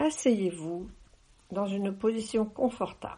Asseyez-vous dans une position confortable.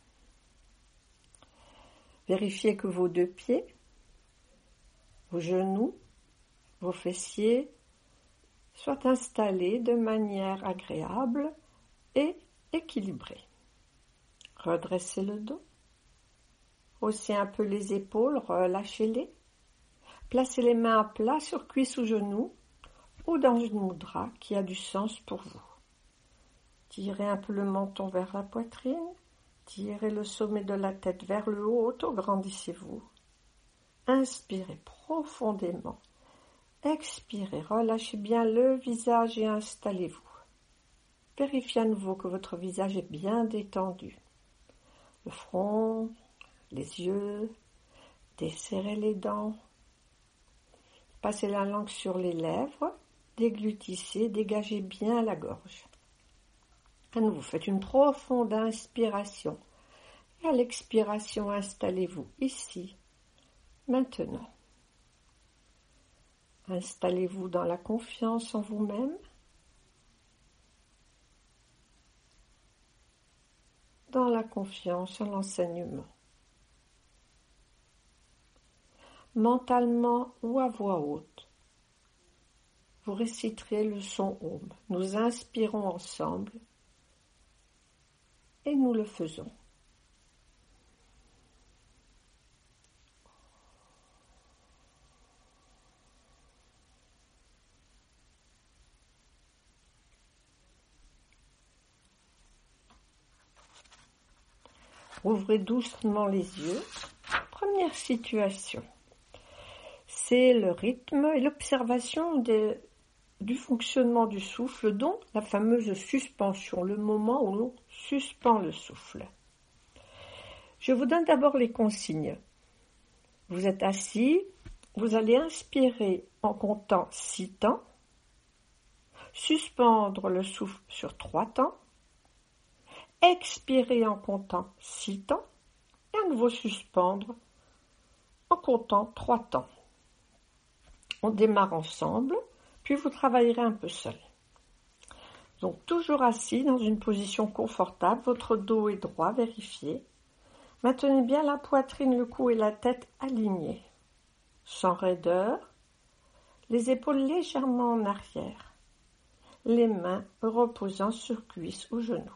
Vérifiez que vos deux pieds, vos genoux, vos fessiers soient installés de manière agréable et équilibrée. Redressez le dos. Haussez un peu les épaules, relâchez-les. Placez les mains à plat sur cuisses ou genoux ou dans une mudra qui a du sens pour vous. Tirez un peu le menton vers la poitrine. Tirez le sommet de la tête vers le haut, auto-grandissez-vous. Inspirez profondément. Expirez, relâchez bien le visage et installez-vous. Vérifiez à nouveau que votre visage est bien détendu. Le front, les yeux, desserrez les dents. Passez la langue sur les lèvres, déglutissez, dégagez bien la gorge. À nouveau, faites une profonde inspiration. Et à l'expiration, installez-vous ici, maintenant. Installez-vous dans la confiance en vous-même, dans la confiance en l'enseignement. Mentalement ou à voix haute, vous réciterez le son Om. Nous inspirons ensemble et nous le faisons. Ouvrez doucement les yeux. Première situation, c'est le rythme et l'observation du fonctionnement du souffle, dont la fameuse suspension, le moment où l'on suspend le souffle. Je vous donne d'abord les consignes. Vous êtes assis, vous allez inspirer en comptant 6 temps, suspendre le souffle sur 3 temps, expirer en comptant 6 temps et à nouveau suspendre en comptant 3 temps. On démarre ensemble, puis vous travaillerez un peu seul. Donc toujours assis dans une position confortable, votre dos est droit, vérifiez. Maintenez bien la poitrine, le cou et la tête alignés, sans raideur, les épaules légèrement en arrière, les mains reposant sur cuisses ou genoux.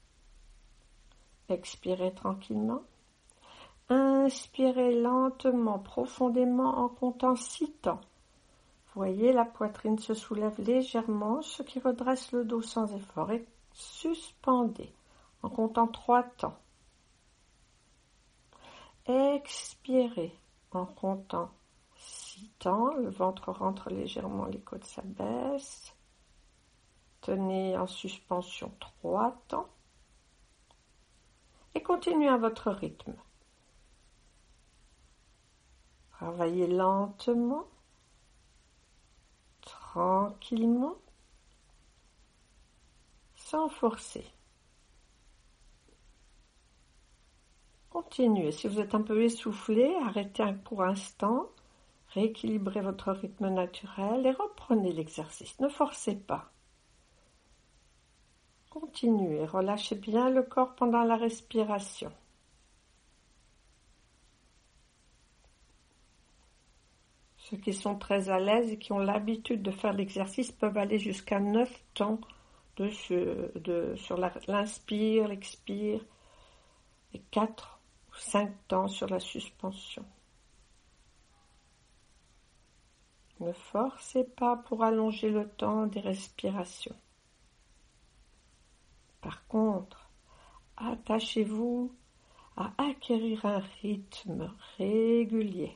Expirez tranquillement. Inspirez lentement, profondément en comptant 6 temps. Voyez, la poitrine se soulève légèrement, ce qui redresse le dos sans effort. Et suspendez en comptant 3 temps. Expirez en comptant 6 temps. Le ventre rentre légèrement, les côtes s'abaissent. Tenez en suspension 3 temps. Et continuez à votre rythme. Travaillez lentement, tranquillement, sans forcer. Continuez. Si vous êtes un peu essoufflé, arrêtez pour un instant, rééquilibrez votre rythme naturel et reprenez l'exercice. Ne forcez pas. Continuez. Relâchez bien le corps pendant la respiration. Ceux qui sont très à l'aise et qui ont l'habitude de faire l'exercice peuvent aller jusqu'à 9 temps sur l'inspire, l'expire, et 4 ou 5 temps sur la suspension. Ne forcez pas pour allonger le temps des respirations. Par contre, attachez-vous à acquérir un rythme régulier.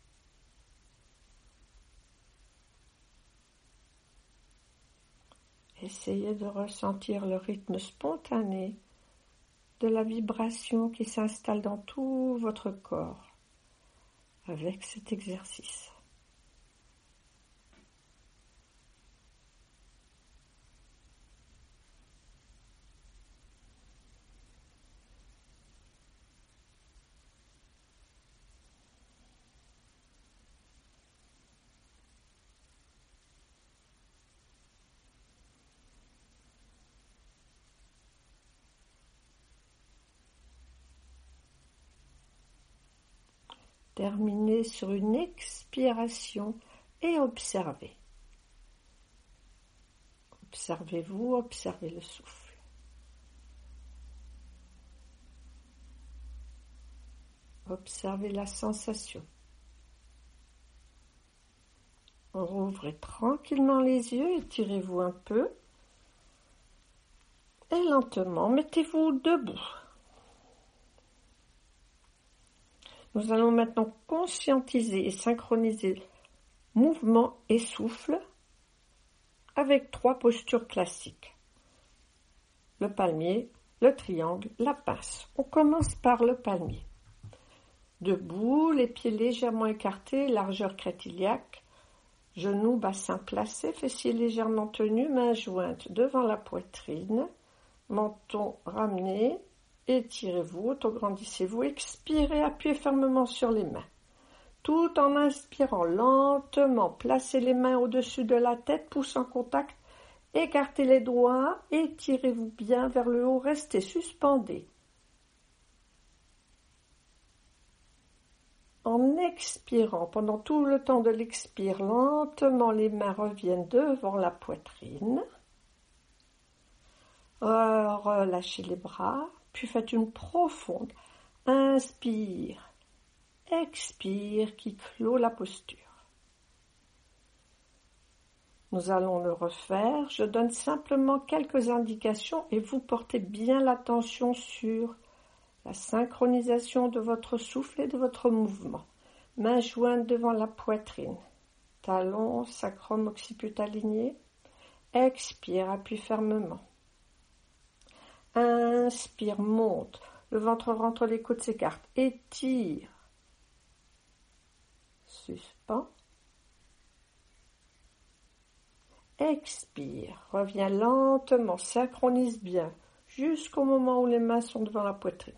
Essayez de ressentir le rythme spontané de la vibration qui s'installe dans tout votre corps avec cet exercice. Terminez sur une expiration et observez. Observez-vous, observez le souffle. Observez la sensation. Rouvrez tranquillement les yeux, étirez-vous un peu et lentement mettez-vous debout. Nous allons maintenant conscientiser et synchroniser mouvement et souffle avec 3 postures classiques. Le palmier, le triangle, la pince. On commence par le palmier. Debout, les pieds légèrement écartés, largeur crête iliaque, genoux, bassin placé, fessiers légèrement tenus, mains jointes devant la poitrine, menton ramené, étirez-vous, autograndissez-vous, expirez, appuyez fermement sur les mains. Tout en inspirant lentement, placez les mains au-dessus de la tête, pouce en contact, écartez les doigts, étirez-vous bien vers le haut, restez suspendus. En expirant, pendant tout le temps de l'expire, lentement les mains reviennent devant la poitrine. Relâchez les bras, puis faites une profonde inspire, expire qui clôt la posture. Nous allons le refaire. Je donne simplement quelques indications et vous portez bien l'attention sur la synchronisation de votre souffle et de votre mouvement. Mains jointes devant la poitrine. Talons, sacrum, occiput alignés. Expire, appuie fermement. Inspire, monte. Le ventre rentre, les côtes s'écartent. Étire. Suspends. Expire. Reviens lentement. Synchronise bien. Jusqu'au moment où les mains sont devant la poitrine.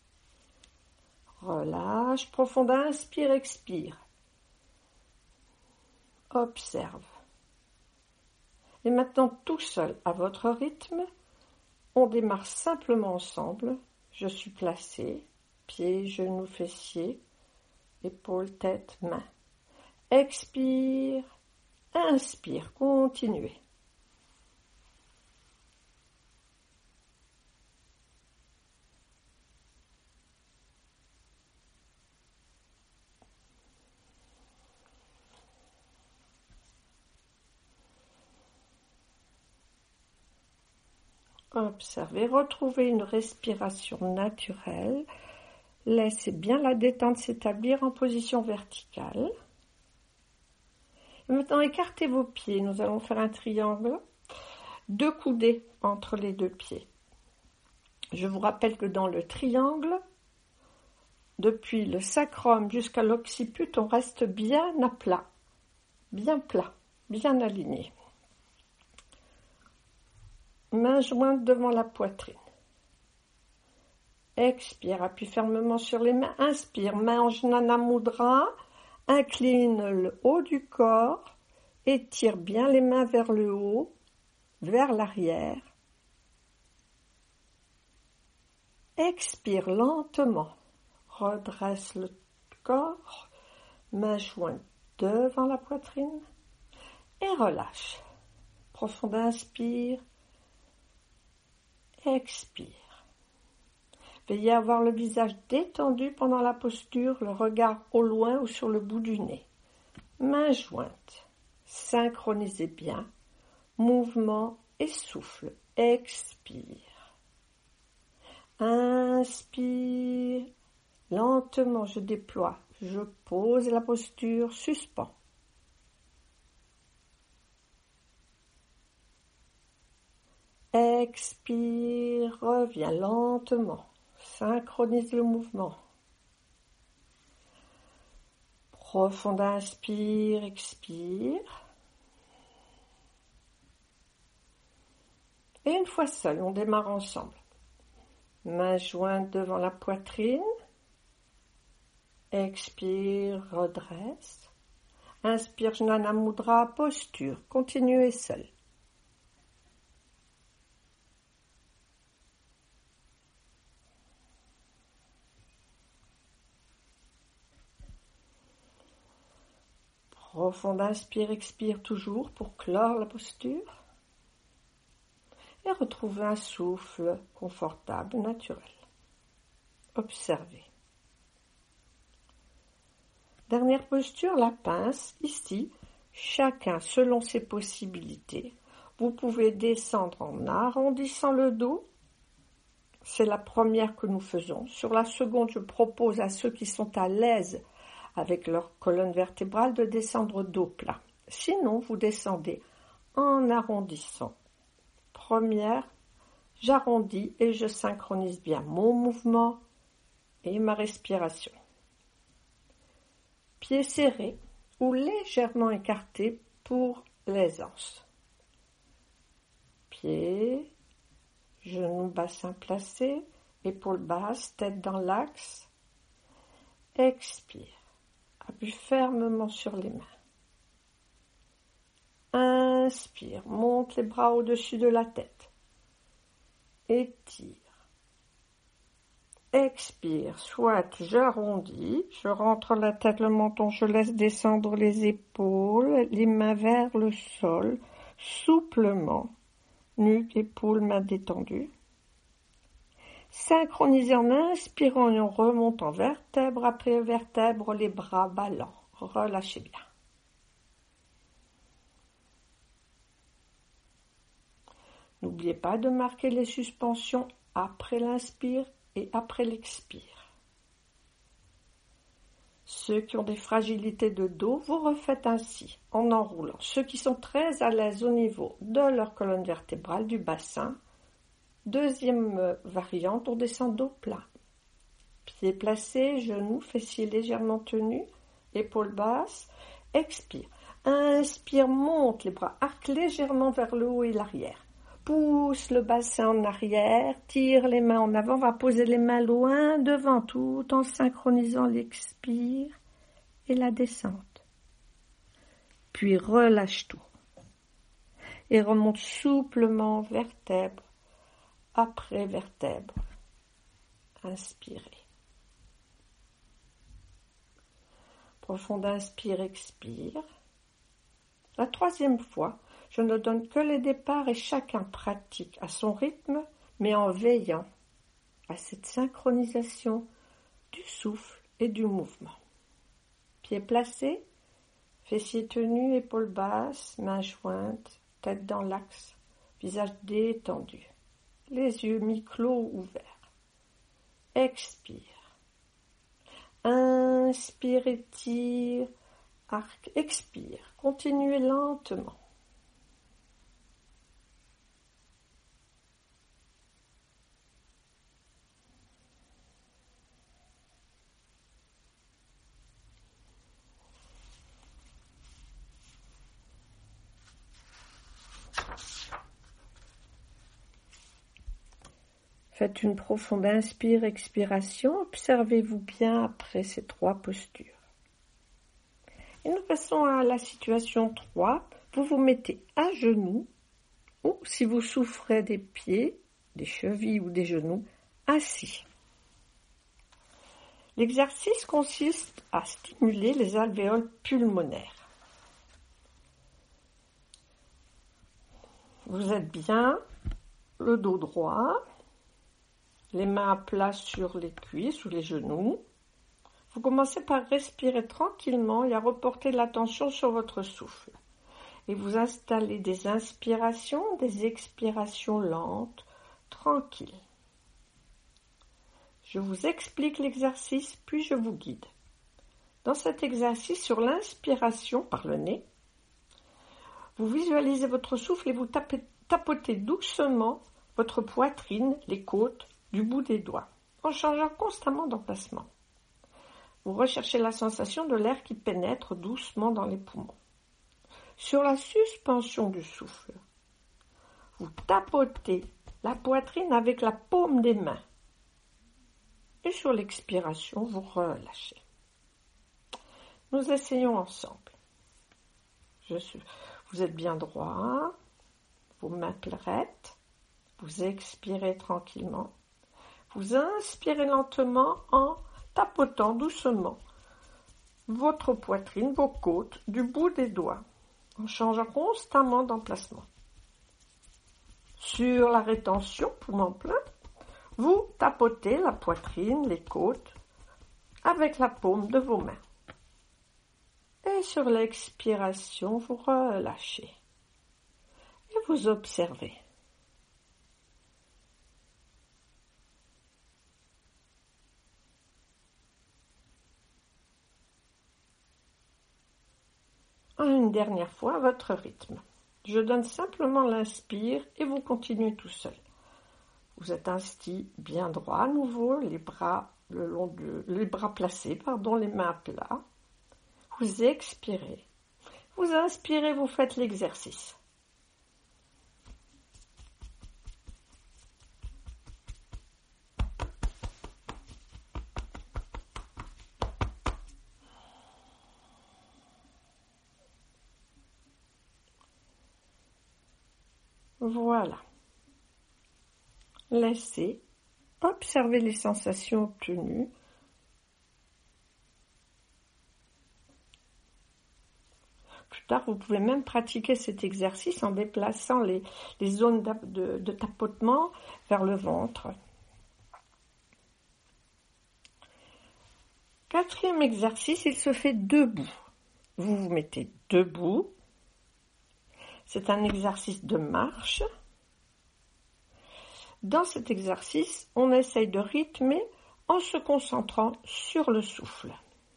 Relâche. Profond. Inspire, expire. Observe. Et maintenant, tout seul, à votre rythme, on démarre simplement ensemble. Je suis placé, pieds, genoux, fessiers, épaules, tête, mains. Expire, inspire, continuez. Observez, retrouvez une respiration naturelle. Laissez bien la détente s'établir en position verticale. Et maintenant, écartez vos pieds. Nous allons faire un triangle. 2 coudées entre les 2 pieds. Je vous rappelle que dans le triangle, depuis le sacrum jusqu'à l'occiput, on reste bien à plat, bien aligné. Mains jointes devant la poitrine. Expire, appuie fermement sur les mains. Inspire, main en Jnana Mudra. Incline le haut du corps. Étire bien les mains vers le haut, vers l'arrière. Expire lentement. Redresse le corps. Mains jointes devant la poitrine. Et relâche. Profond inspire. Expire. Veillez à avoir le visage détendu pendant la posture, le regard au loin ou sur le bout du nez. Mains jointes. Synchronisez bien. Mouvement et souffle. Expire. Inspire. Lentement, je déploie. Je pose la posture. Suspends. Expire, reviens lentement, synchronise le mouvement. Profond inspire, expire. Et une fois seul, on démarre ensemble. Mains jointes devant la poitrine. Expire, redresse. Inspire, Jnana Mudra, posture. Continuez seul. Profond inspire, expire toujours pour clore la posture. Et retrouvez un souffle confortable, naturel. Observez. Dernière posture, la pince. Ici, chacun selon ses possibilités. Vous pouvez descendre en arrondissant le dos. C'est la première que nous faisons. Sur la seconde, je propose à ceux qui sont à l'aise avec leur colonne vertébrale de descendre dos plat. Sinon, vous descendez en arrondissant. Première, j'arrondis et je synchronise bien mon mouvement et ma respiration. Pieds serrés ou légèrement écartés pour l'aisance. Pieds, genoux, bassin placé, épaules basses, tête dans l'axe. Expire. Appuie fermement sur les mains. Inspire, monte les bras au-dessus de la tête. Étire. Expire, soit j'arrondis, je rentre la tête, le menton, je laisse descendre les épaules, les mains vers le sol, souplement, nuque, épaules, mains détendues. Synchronisez en inspirant et en remontant vertèbre après vertèbre, les bras ballants. Relâchez bien. N'oubliez pas de marquer les suspensions après l'inspire et après l'expire. Ceux qui ont des fragilités de dos, vous refaites ainsi, en enroulant. Ceux qui sont très à l'aise au niveau de leur colonne vertébrale, du bassin, deuxième variante, on descend dos plat. Pieds placés, genoux, fessiers légèrement tenus, épaules basses, expire. Inspire, monte les bras, arc légèrement vers le haut et l'arrière. Pousse le bassin en arrière, tire les mains en avant, on va poser les mains loin devant tout en synchronisant l'expire et la descente. Puis relâche tout et remonte souplement vertèbre après vertèbre. Inspirez. Profond inspire, expire. La troisième fois, je ne donne que les départs et chacun pratique à son rythme, mais en veillant à cette synchronisation du souffle et du mouvement. Pieds placés, fessiers tenus, épaules basses, mains jointes, tête dans l'axe, visage détendu, les yeux mi-clos ouverts. Expire. Inspire, étire, arc, expire. Continuez lentement. Faites une profonde inspire-expiration. Observez-vous bien après ces trois postures. Et nous passons à la situation 3. Vous vous mettez à genoux ou, si vous souffrez des pieds, des chevilles ou des genoux, assis. L'exercice consiste à stimuler les alvéoles pulmonaires. Vous êtes bien, le dos droit, les mains à plat sur les cuisses ou les genoux. Vous commencez par respirer tranquillement et à reporter l'attention sur votre souffle. Et vous installez des inspirations, des expirations lentes, tranquilles. Je vous explique l'exercice, puis je vous guide. Dans cet exercice, sur l'inspiration par le nez, vous visualisez votre souffle et vous tapotez doucement votre poitrine, les côtes, du bout des doigts, en changeant constamment d'emplacement. Vous recherchez la sensation de l'air qui pénètre doucement dans les poumons. Sur la suspension du souffle, vous tapotez la poitrine avec la paume des mains. Et sur l'expiration, vous relâchez. Nous essayons ensemble. Vous êtes bien droit, vos mains plairettes, vous expirez tranquillement. Vous inspirez lentement en tapotant doucement votre poitrine, vos côtes, du bout des doigts, en changeant constamment d'emplacement. Sur la rétention, poumon plein, vous tapotez la poitrine, les côtes, avec la paume de vos mains. Et sur l'expiration, vous relâchez. Et vous observez. Une dernière fois à votre rythme. Je donne simplement l'inspire et vous continuez tout seul. Vous êtes assis bien droit à nouveau, les bras placés, les mains à plat. Vous expirez. Vous inspirez, vous faites l'exercice. Voilà. Laissez observer les sensations obtenues. Plus tard, vous pouvez même pratiquer cet exercice en déplaçant les zones de tapotement vers le ventre. Quatrième exercice, il se fait debout. Vous vous mettez debout. C'est un exercice de marche. Dans cet exercice, on essaye de rythmer en se concentrant sur le souffle.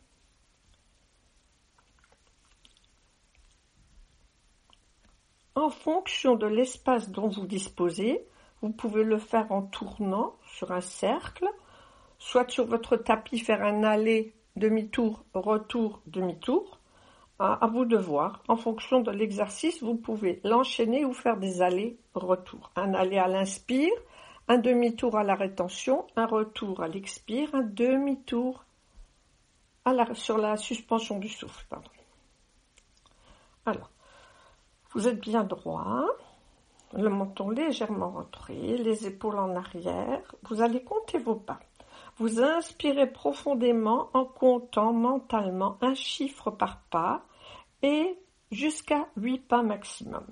En fonction de l'espace dont vous disposez, vous pouvez le faire en tournant sur un cercle, soit sur votre tapis faire un aller, demi-tour, retour, demi-tour. À vous de voir. En fonction de l'exercice, vous pouvez l'enchaîner ou faire des allers-retours. Un aller à l'inspire, un demi-tour à la rétention, un retour à l'expire, un demi-tour sur la suspension du souffle. Alors, vous êtes bien droit, le menton légèrement rentré, les épaules en arrière. Vous allez compter vos pas. Vous inspirez profondément en comptant mentalement un chiffre par pas et jusqu'à 8 pas maximum.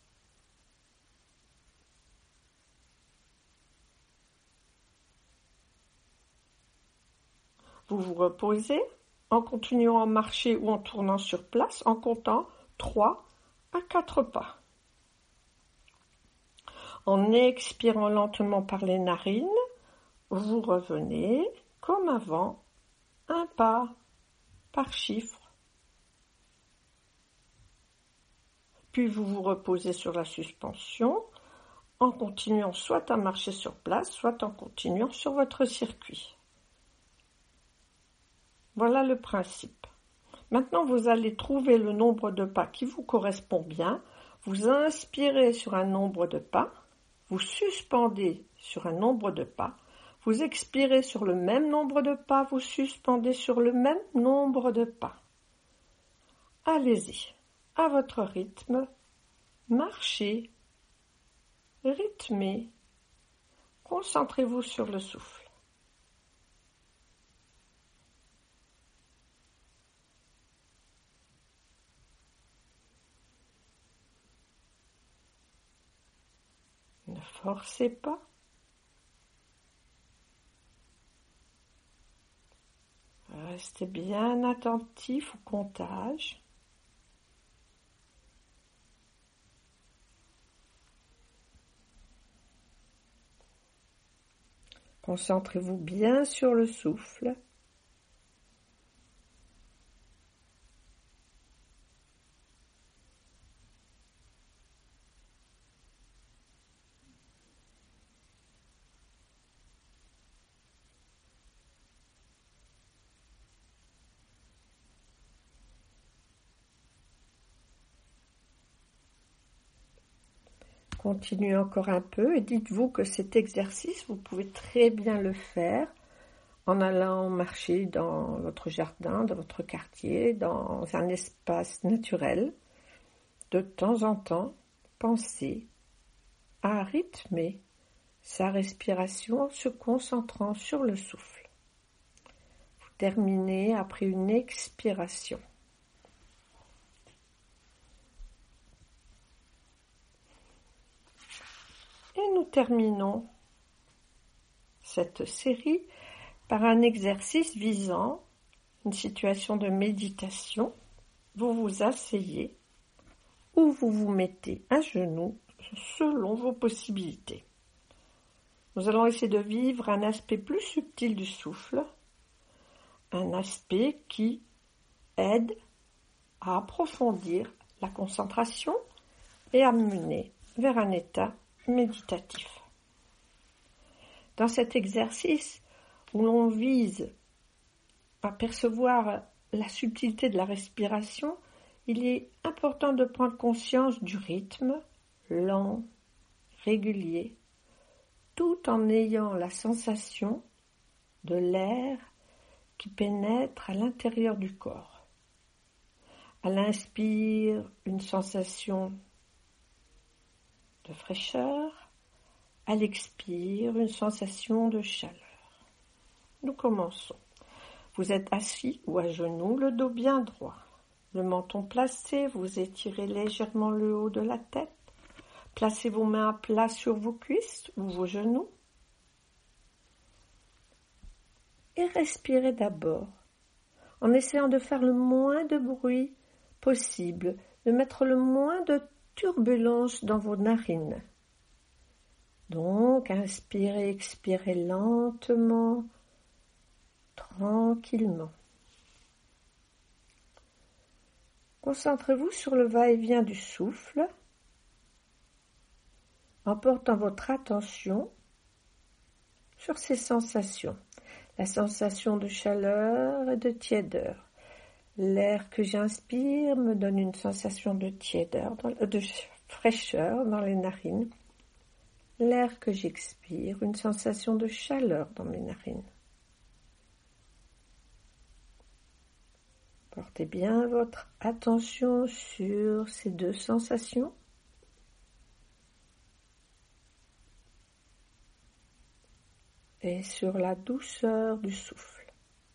Vous vous reposez en continuant à marcher ou en tournant sur place en comptant 3 à 4 pas. En expirant lentement par les narines, vous revenez comme avant, un pas par chiffre. Puis vous vous reposez sur la suspension en continuant soit à marcher sur place, soit en continuant sur votre circuit. Voilà le principe. Maintenant, vous allez trouver le nombre de pas qui vous correspond bien. Vous inspirez sur un nombre de pas, vous suspendez sur un nombre de pas, vous expirez sur le même nombre de pas, vous suspendez sur le même nombre de pas. Allez-y, à votre rythme, marchez, rythmez, concentrez-vous sur le souffle. Ne forcez pas. Restez bien attentif au comptage. Concentrez-vous bien sur le souffle. Continuez encore un peu et dites-vous que cet exercice, vous pouvez très bien le faire en allant marcher dans votre jardin, dans votre quartier, dans un espace naturel. De temps en temps, pensez à rythmer sa respiration en se concentrant sur le souffle. Vous terminer après une expiration. Et nous terminons cette série par un exercice visant une situation de méditation. Vous vous asseyez ou vous vous mettez à genoux selon vos possibilités. Nous allons essayer de vivre un aspect plus subtil du souffle, un aspect qui aide à approfondir la concentration et à mener vers un état méditatif. Dans cet exercice où l'on vise à percevoir la subtilité de la respiration, il est important de prendre conscience du rythme lent, régulier, tout en ayant la sensation de l'air qui pénètre à l'intérieur du corps. À l'inspire, une sensation de fraîcheur, à l'expire, une sensation de chaleur. Nous commençons. Vous êtes assis ou à genoux, le dos bien droit, le menton placé, vous étirez légèrement le haut de la tête, placez vos mains à plat sur vos cuisses ou vos genoux et respirez d'abord en essayant de faire le moins de bruit possible, de mettre le moins de turbulence dans vos narines. Donc, inspirez, expirez lentement, tranquillement. Concentrez-vous sur le va-et-vient du souffle en portant votre attention sur ces sensations. La sensation de chaleur et de tiédeur. L'air que j'inspire me donne une sensation de tiédeur, de fraîcheur dans les narines. L'air que j'expire, une sensation de chaleur dans mes narines. Portez bien votre attention sur ces deux sensations. Et sur la douceur du souffle.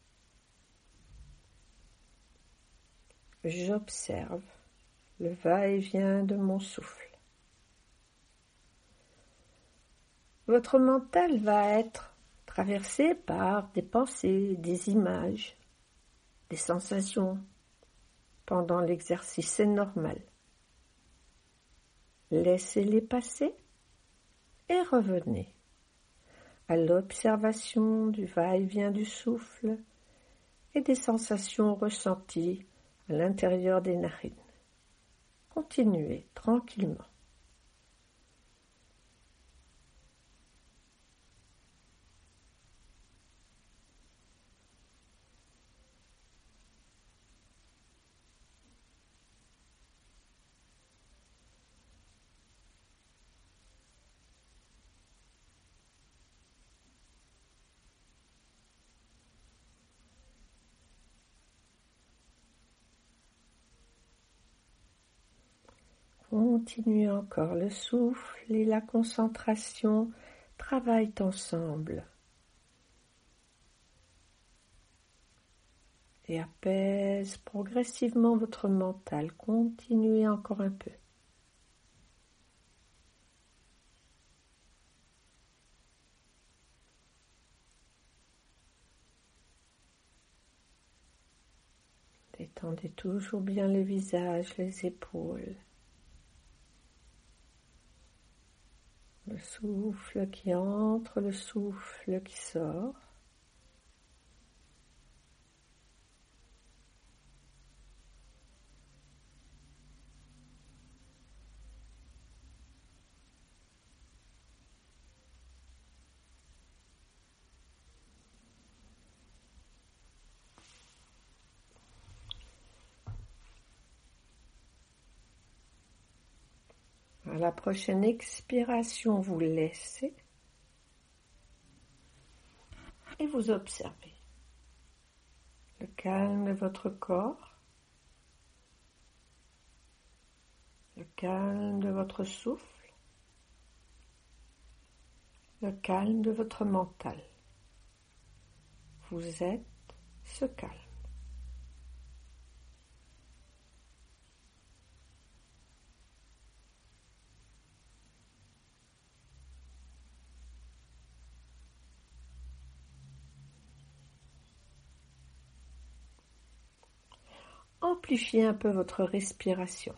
J'observe le va-et-vient de mon souffle. Votre mental va être traversé par des pensées, des images, des sensations pendant l'exercice, c'est normal. Laissez-les passer et revenez à l'observation du va-et-vient du souffle et des sensations ressenties à l'intérieur des narines. Continuez tranquillement. Continuez encore, le souffle et la concentration travaillent ensemble et apaisent progressivement votre mental. Continuez encore un peu. Détendez toujours bien le visage, les épaules. Le souffle qui entre, le souffle qui sort. À la prochaine expiration, vous laissez et vous observez le calme de votre corps, le calme de votre souffle, le calme de votre mental. Vous êtes se calme. Amplifiez un peu votre respiration.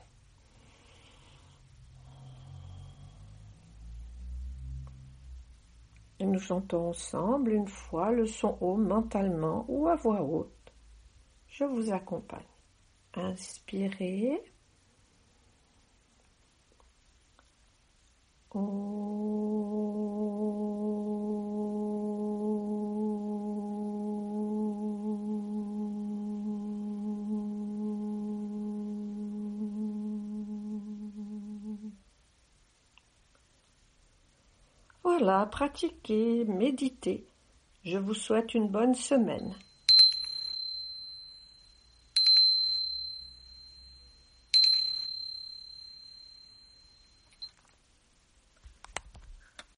Et nous chantons ensemble une fois le son haut mentalement ou à voix haute. Je vous accompagne. Inspirez. Voilà, pratiquez, méditez. Je vous souhaite une bonne semaine.